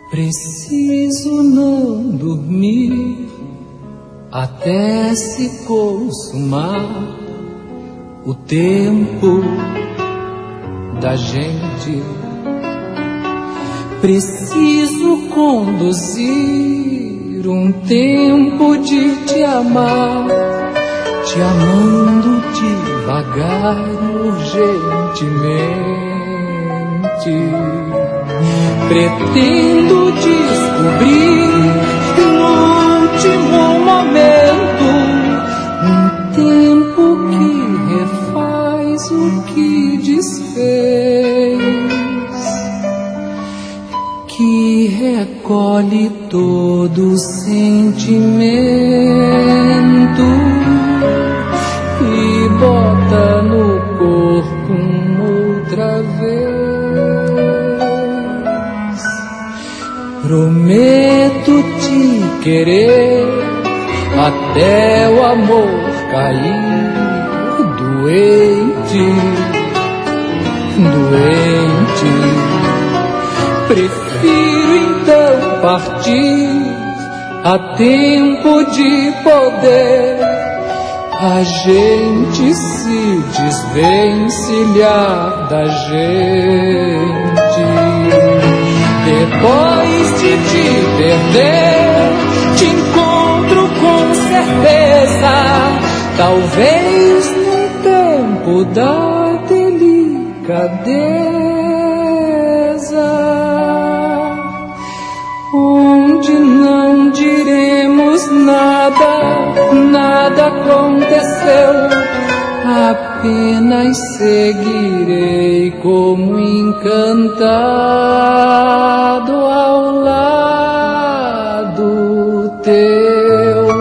Preciso não dormir até se consumar o tempo da gente. Preciso conduzir um tempo de te amar, te amando devagar, urgentemente. Pretendo descobrir no último momento um tempo que refaz o que desfez, que recolhe todo o sentimento e bota no corpo outra vez. Prometo te querer até o amor cair doente, doente. Prefiro então partir a tempo de poder a gente se desvencilhar da gente. Depois de te perder, te encontro com certeza, talvez no tempo da delicadeza, onde não diremos nada, nada aconteceu, apenas seguirei como encantado ao lado teu.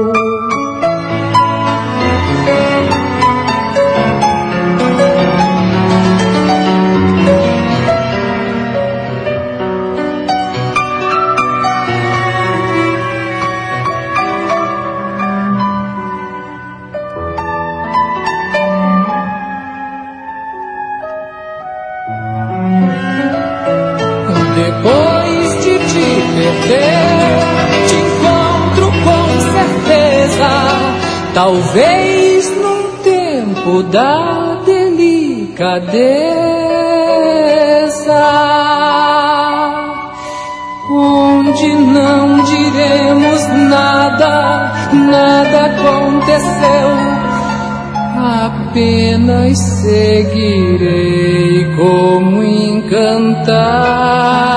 Depois de te perder, te encontro com certeza, talvez num tempo da delicadeza, onde não diremos nada, nada aconteceu, apenas seguirei como encantado